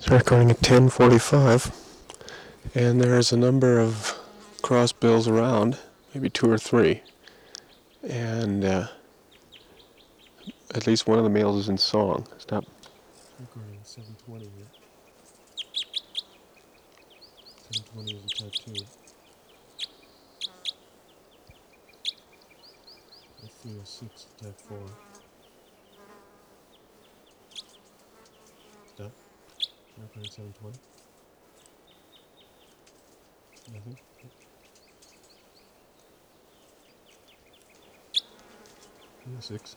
Recording at 10:45, and there's a number of crossbills around, maybe two or three, and at least one of the males is in song. Stop. Recording 720 here. 720 is a type 2. And 306 is type 4. Stop. Recording 720. Nothing. 306.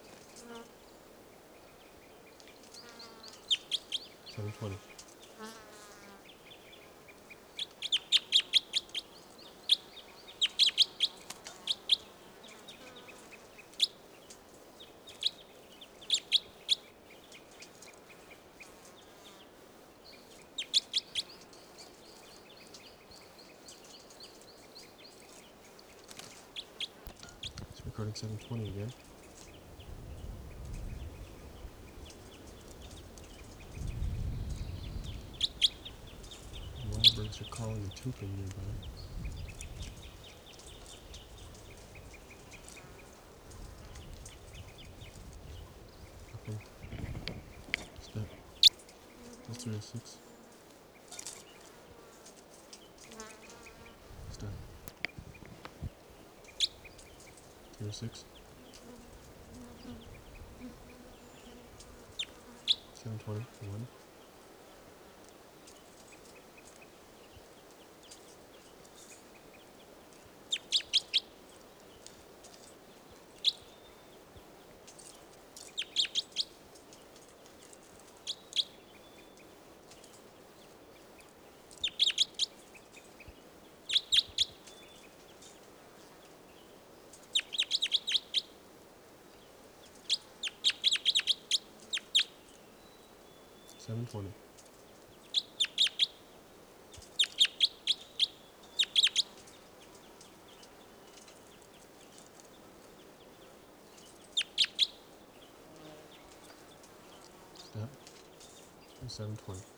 720. It's recording 720 again. Wild birds are calling and trooping nearby. Nothing. Stop. That's 306. Stop. 306. 720. 1. Seven 20. Stop. 720.